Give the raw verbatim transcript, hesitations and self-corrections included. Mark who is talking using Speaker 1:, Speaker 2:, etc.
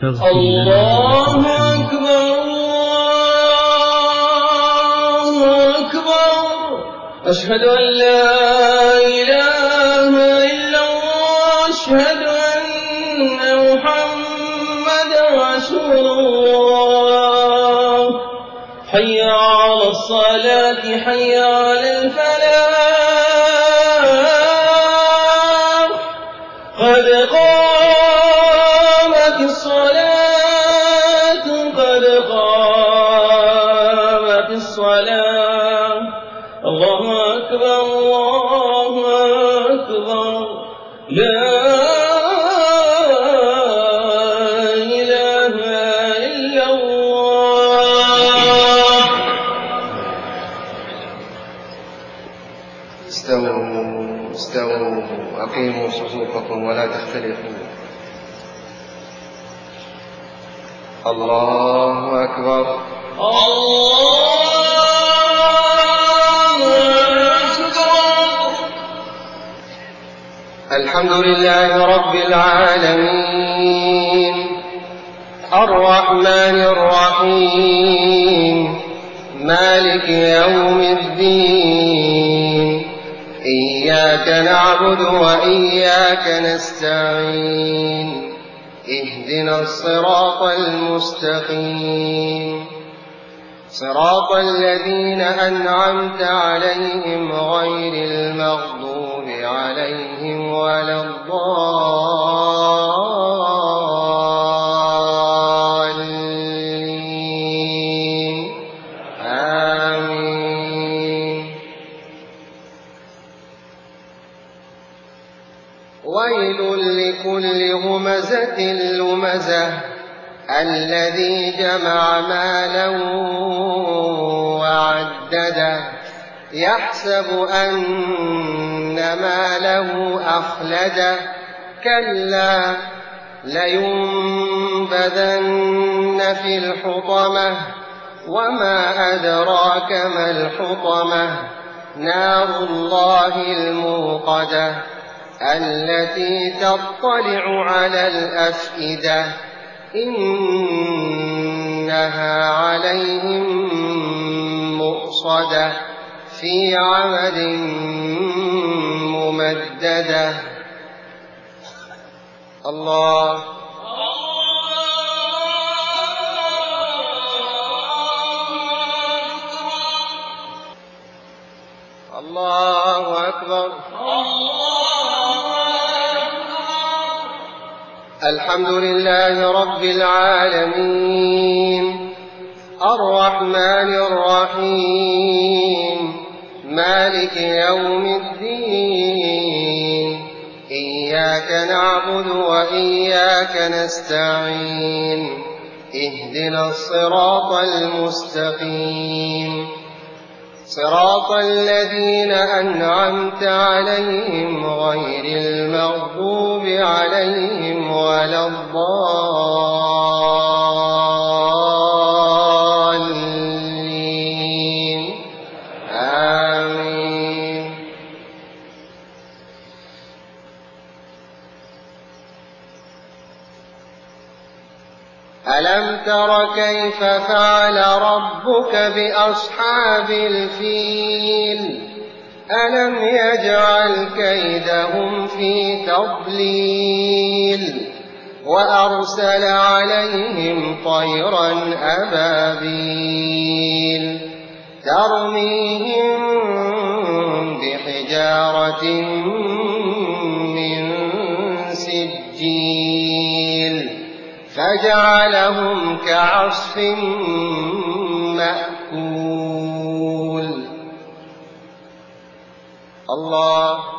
Speaker 1: الله أكبر الله أكبر أشهد أن لا إله إلا الله أشهد أن محمدا رسول الله حي على الصلاة حي على الفلاح قد قامت الصلاة قد قامت الصلاة الله أكبر الله أكبر لا إله إلا الله.
Speaker 2: استووا استووا أقيموا صفوفكم ولا تختلفوا. الله أكبر
Speaker 1: الله أكبر.
Speaker 2: الحمد لله رب العالمين الرحمن الرحيم مالك يوم الدين إياك نعبد وإياك نستعين اهدنا الصراط المستقيم صراط الذين أنعمت عليهم غير المغضوب عليهم ولا الضالين آمين. ويل لكل همزة لمزة الذي جمع مالا وعدده يحسب أن ماله أخلده كلا لينبذن في الحطمة وما أدراك ما الحطمة نار الله الموقدة التي تطلع على الأفئدة إنها عليهم مؤصدة في عمد ممددة. الله الله أكبر. الحمد لله رب العالمين الرحمن الرحيم مالك يوم الدين إياك نعبد وإياك نستعين اهدنا الصراط المستقيم صراط الذين أنعمت عليهم غير المغضوب عليهم ولا الضالين آمين. ألم تر كيف فعل ربك بأصحاب الفيل ألم يجعل كيدهم في تضليل وأرسل عليهم طيرا أبابيل ترميهم بحجارة من سجيل فجعلهم كعصف مأكول. الله